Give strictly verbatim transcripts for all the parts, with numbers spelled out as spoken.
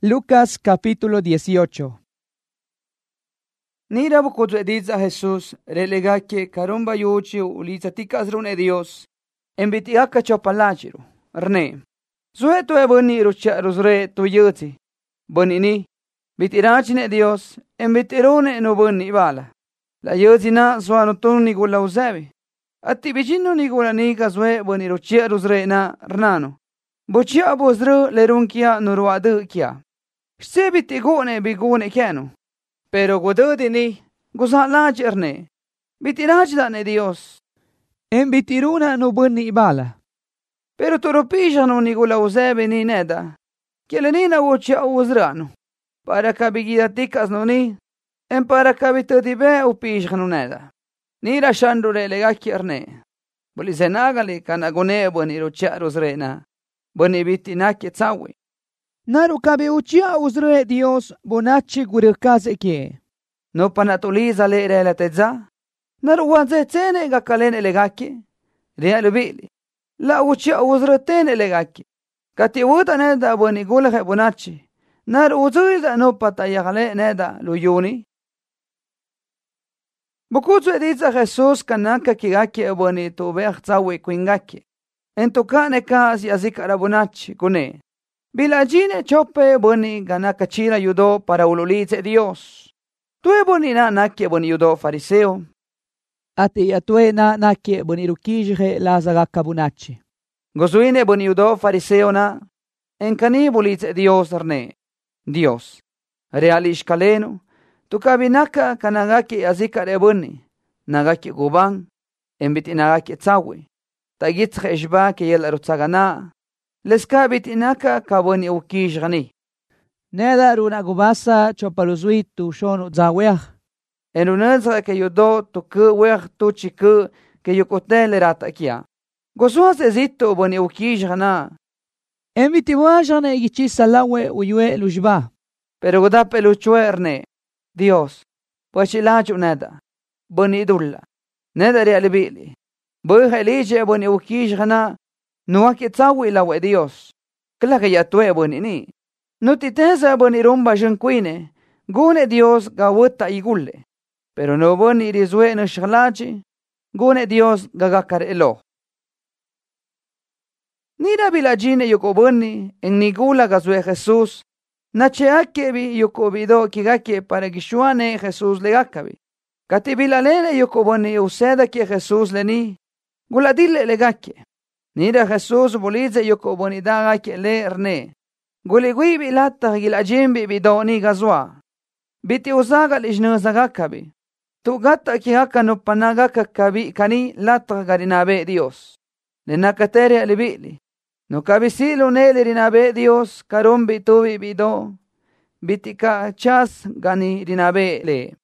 Lucas capítulo dieciocho. Nira bukutu editza Jesús, relegake karumba yuchi uliza tikas rune Dios, embitiaka chopalachiru, rne. Sueto e bani rucha rusre tu yuti, bani ni, bitirachine Dios, embitirune no bani bala. La yuti na suano tuni gula uzebi. Atti vicino ni gula nika sue bani rucha rusre na rnano. Bucia bosru lerunkia nuruadu kia. Sebiti gune bigune kenu. Pero gododi ni gusalaji erne. Bitiraji dane Dios. En bitiruna no bani ibala. Pero turupisha no ni gula uzebe ni neda. Kielenina ucia uzrano. Para kabigida tikas no ni. En para kabitodibe upisha no neda. Nira shandu relegaki erne. Bolizenagali kanagune bani rucia rusrena. Bani bitinaki tsawi. Naru kabe uchia uzre Dios bonachi gurikaze kie. No panatuliza le relateza. Naru wanze tene ga kalene legaki. Real bili. La uchia uzre tene legaki. Kati wuta neda boni gulahe bonachi. Naru uzilda no patayagale neda luyuni. Bukutu ediza Jesus kanaka kigaki boni tubeach tsawi kwingaki. Entukane kasi azikara bonachi kune. Bilajine chope boni ganaka chira yudo para ululize Dios. Tue boni na nakie boni yudo fariseo. Ati atue na nakie boni rukijhe lazagaka bunachi. Gozuine boni yudo fariseo na. Enkani bulize Dios arne. Dios. Realish kaleno. Tukabinaka kanagaki azikare boni. Nagaki guban. Embiti nagaki tsawi. Tagitche ishba ke yel rutsagana. Leskabit inaka kaboni ukish gani. Neda runa gubasa chopaluzuit tu shonu zaweach. En unenza ke yudo tu ke wech tu chike ke yukote le rata kia. Gosuas ezito boni ukish gana. Envitiwajane ichi salawe uyue lujba. Pero goda peluchuerne. Dios. Pochilachu neda. Boni dulla. Neda realibili. Boja elige boni ukish gana. No que tsawi la we Dios. Kla que ya tue boni ni. No titensa boni rumba jenquine. Gune Dios gawuta igule. Pero no boni rizwe no shlachi. Gune Dios gagakar elo. Nira bilajine yoko boni. En nigula gazwe Jesús. Nacheakebi yoko bido kigake para gishuane Jesús legakabi. Katibilalene yoko boni useda que Jesús leni. Guladile legake. Nira Jesús bolize yoko bonidaga ke le rne. Guligui bilata gilajimbi bidoni gazwa. Biti usaga lijnuzaga kabi. Tu gata ki haka no panaga kabi kani lata garinabe Dios. Le nakatere alibili. No kabisilu nele rinabe Dios karumbi tubi bido. Biti ka chas gani rinabe le.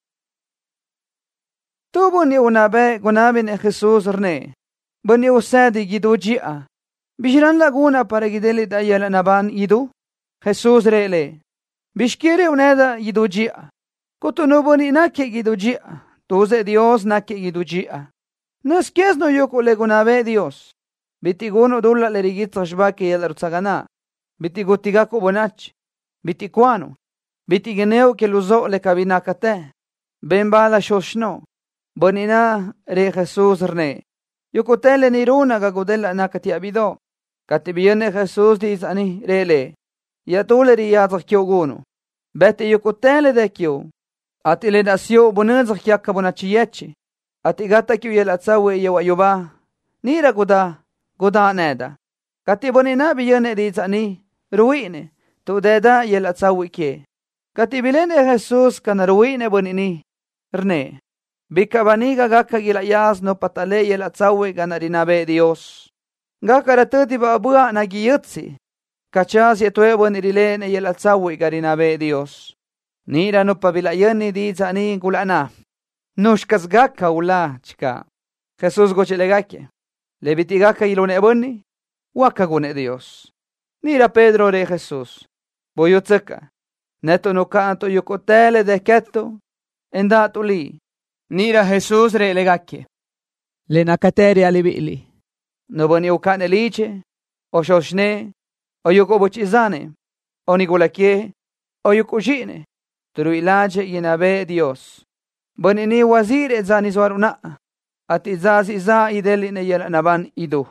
Tubo ni unabe gunabin e Jesús rne. Bani usadi gidu jia. Bishiran laguna para gideli da yala naban yidu. Jesús rele. Bishkiri uneda yidu jia. Kutu nuboni nake gidu jia. Tuze Dios nake gidu jia. Naskies no yoko legunabe Dios. Bitiguno dulla le rigitza shbaki yala rutsagana. Bitigutigaku bonach. Bitikuano. Bitigeneo ke luzo le kabinakate. Bembala shoshno. Bonina re Jesús rne. Yukotele ni runa gagodela nakati abido. Katibiene Jesús diz ani rele. Yatule ri yazak kyoguno. Bete yukotele de kyo. Ati le nasio bonenzak kyaka bonachiyechi. Ati gata kyo yelatsawe yewa yuba. Nira goda. Goda neda. Katiboni na biyene diz ani. Ruine. Tu deda yelatsawe kye. Katibilene Jesús kana ruine bonini. Rne. Bikabaniga gaka gilayas no patale yel atsawe ganarinabe Dios. Gaka ratati ba abua nagiyutsi. Kachas yetuebo nirilene yel atsawe garinabe Dios. Nira no pabilayani di zani gulana. Nushkas gaka ula chika. Jesús gochelegake. Levitigaka ilone boni. Waka gune Dios. Nira Pedro re Jesús. Boyotseka. Neto no canto yukotele de keto. Endatuli. Nira Jesús re legake. Le nakatere alibili. No boni ukane liche. O shoshne. O yoko bochizane. o nigulakie, o yukushine, turu ilaje yinabe Dios. Bonini wazir zani zwaruna, at izaz iza ideli ne yel naban idu.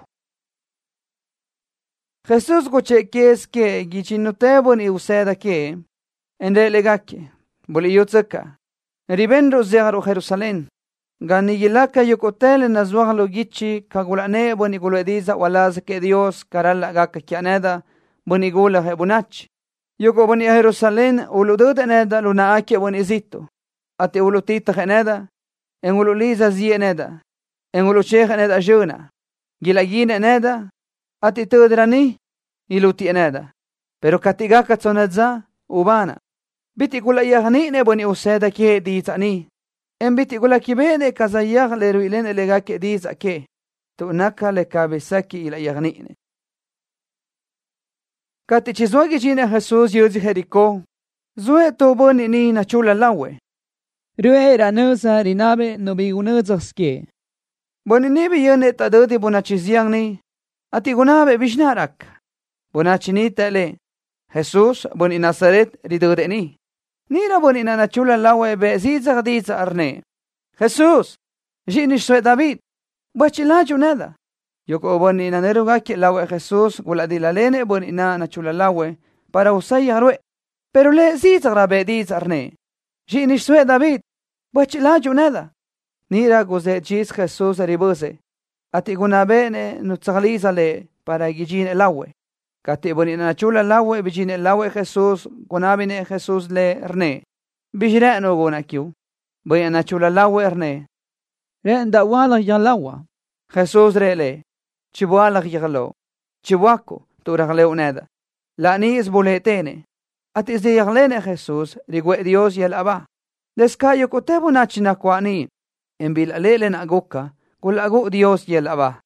Jesús goche kes ke gichinotebon i useda ke, ende legake, boli yutsaka, ribendo zero Jerusalén, gani yilaka yukotel na zwaglo gichi kagulane boni gulediza walaz ke Dios karala gaka kianeda boni gula hebunach. Yuko boni Jerusalén uludud eneda luna ake boni izito, ati ulutita geneda, en ululiza zi eneda, en uluchech eneda juna, gilagin eneda, ati tudrani iluti eneda, pero katigaka tsonedza ubana. Biti gula yagni ne boni useda ke ditani, en biti gula kibene kazayag le ruilen elega ke diza ke, tu naka le kabesaki ila yagnine. Kati chizwagi jine Jesús yuzi Jericó, zue to boni ni na chula lawe. Rue ranusa rinabe no bigunuzske. Boni ni bi yene tadodi bonachiziang ni, ati gunabe bishnarak. Bonachini tele, Jesús boni Nazaret ridode ni. Nira boni na chula lawe be ziza diza arne. Jesús, jini soy David, bachilaju nada. Yoko boni na neruga ki lawe Jesús guladilalene boni na na chula lawe para usay arwe. Pero le ziza rabe diza arne. Jini soy David, bachilaju nada. Nira goze jis Jesús ribuse. Ati gunabene nutsaliza le para gijin lawe. Kati boni na chula lawe bijine lawe Jesús gunabine Jesús le arne. Bijire no gunakiu. Boni na chula lawe arne. Re nda wala yalawa. Jesús rele. Chibualag yagalo. Chibuako tu ragle uneda. La ni is boletene. At is de yaglene Jesús rigwe Dios yel aba. Deskayo kotebo na chinakwani. En bil alele na agoka. Kul ago Dios yel aba.